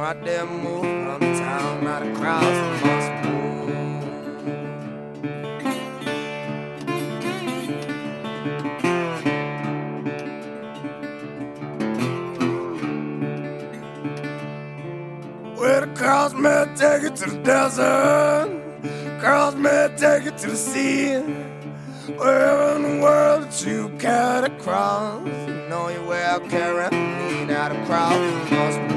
right there, move from town, right across the must move. Well, the cross may take you to the desert, cross may take you to the sea. Wherever in the world that you cut across, you know you will carry me that across the must